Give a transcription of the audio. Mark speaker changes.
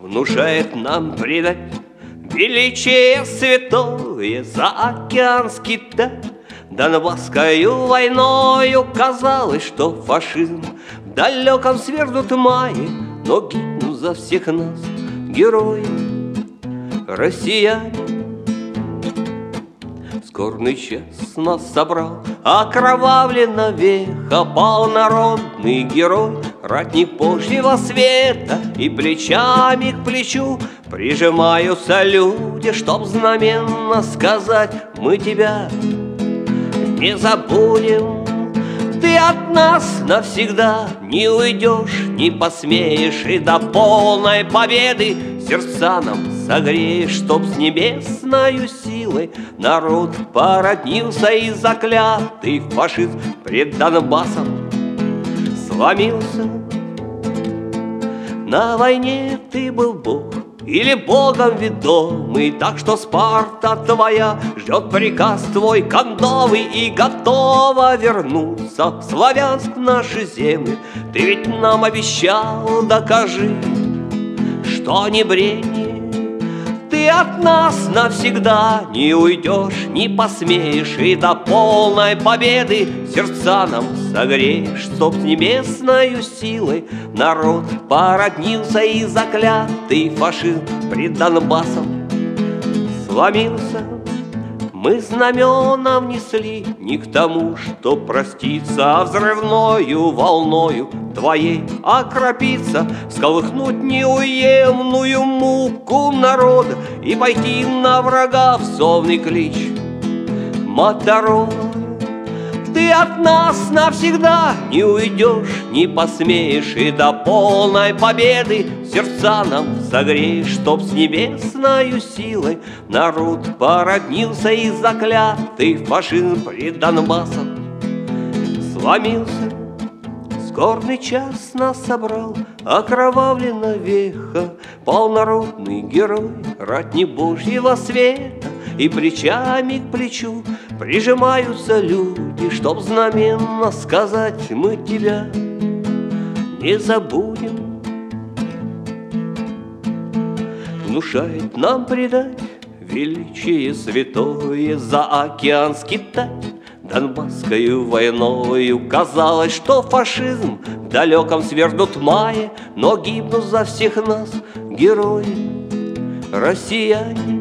Speaker 1: внушает нам предать величие святое заокеанский тать. Донбасскою войною казалось, что фашизм в далеком свернут мае, но гибнут за всех нас герои, россияне. Скорбный час нас собрал, окровавленно веха, пал народный герой, ратник Божьего света, и плечами к плечу прижимаются люди, чтоб знаменно сказать: мы тебя не забудем. Ты от нас навсегда не уйдешь, не посмеешь, и до полной победы сердца нам согреешь, чтоб с небесною силой народ породнился, и заклятый фашизм пред Донбассом сломился. На войне ты был Бог или Богом ведомый, так что Спарта твоя ждет приказ твой кондовый и готова вернуться в Славянск, в наши земли. Ты ведь нам обещал, докажи, что не бредни. Ты от нас навсегда не уйдешь, не посмеешь, и до полной победы сердца нам согреешь, чтоб с небесною силой народ породнился, и заклятый фашизм пред Донбассом сломился. Мы знамена внесли не к тому, что проститься, а взрывною волною твоей окропиться, всколыхнуть неуемную муку народа и пойти на врага в зовный клич Моторола. Ты от нас навсегда не уйдешь, не посмеешь, и до полной победы сердца нам согреешь, чтоб с небесною силой народ породнился, и заклятый фашизм пред Донбассом сломился. Скорбный час нас собрал, окровавлена веха, пал народный герой, ратник Божьего света, и плечами к плечу прижимаются люди, чтоб знаменно сказать: мы тебя не забудем. Внушает нам предать величие святое заокеанский тать. Донбасскою войною казалось, что фашизм в далеком свернут мае, но гибнут за всех нас герои, россияне.